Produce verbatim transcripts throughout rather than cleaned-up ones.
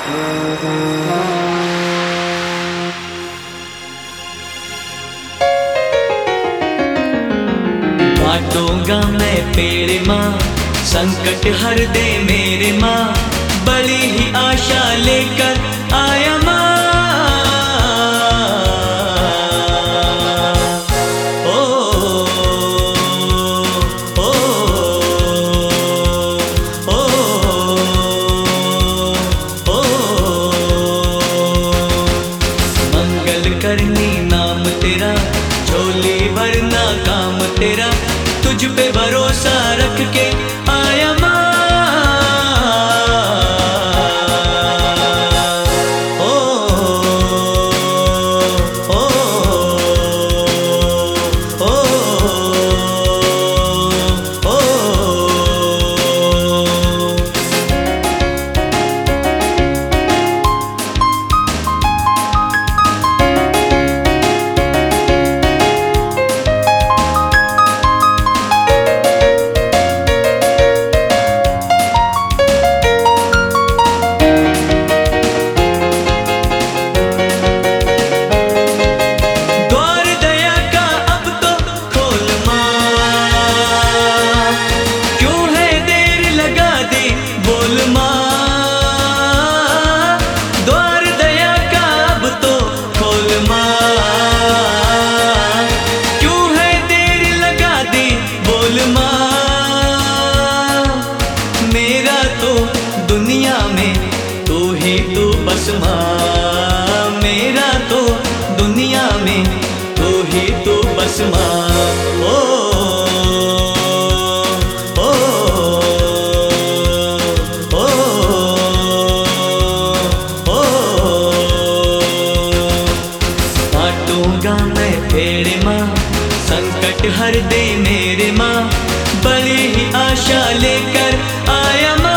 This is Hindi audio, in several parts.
बांटूंगा मैं पेड़ माँ, संकट हर दे मेरे माँ, बड़ी ही आशा लेकर आया माँ। ओ, ओ, ओ, ओ, मंगल करनी नाम तेरा, झोली भरना काम तेरा, तुझ पे भरोसा रख के आया माँ। ओ, ओ, ओ, ओ, ओ, बस माँ, मेरा तो दुनिया में तू ही तू बस माँ। ओ, ओ, ओ, ओ, बांटूंगा मैं पेड़ माँ, संकट हर दे मेरे माँ, बड़ी ही आशा लेकर आया माँ।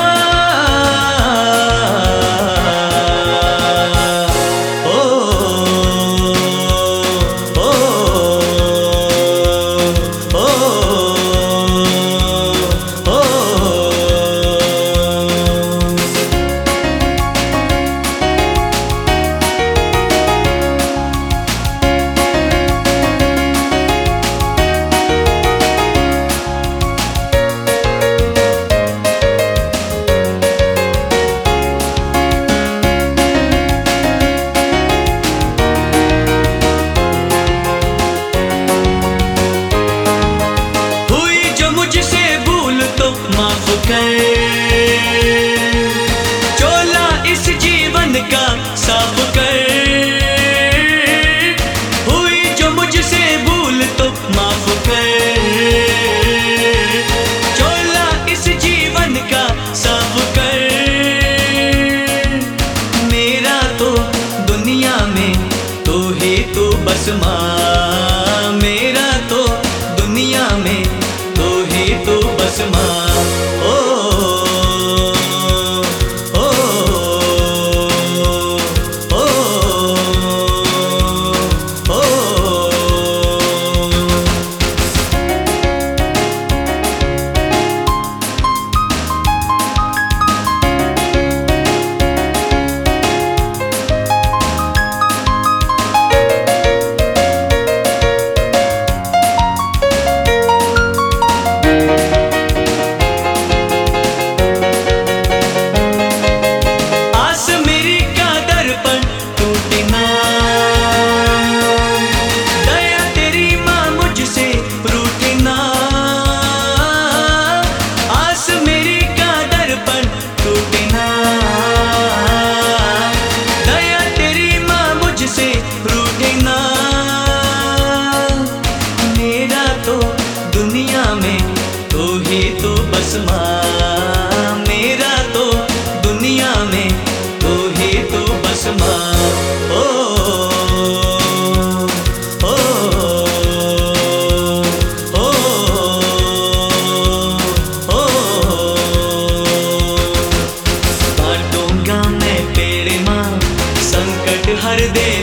माफ कर, चोला इस जीवन का साफ कर, हुई जो मुझसे भूल तो माफ कर, चोला इस जीवन का साफ कर, मेरा तो दुनिया में तू ही तू बस माँ, मेरा तो दुनिया में तू ही तू बस माँ। ओ, ओ, ओ, ओ, ओ, बस माँ, मेरा तो दुनिया में तू ही तू बस माँ। ओ, ओ, ओ, ओ, बांटूंगा मैं पेड़ माँ, संकट हर दे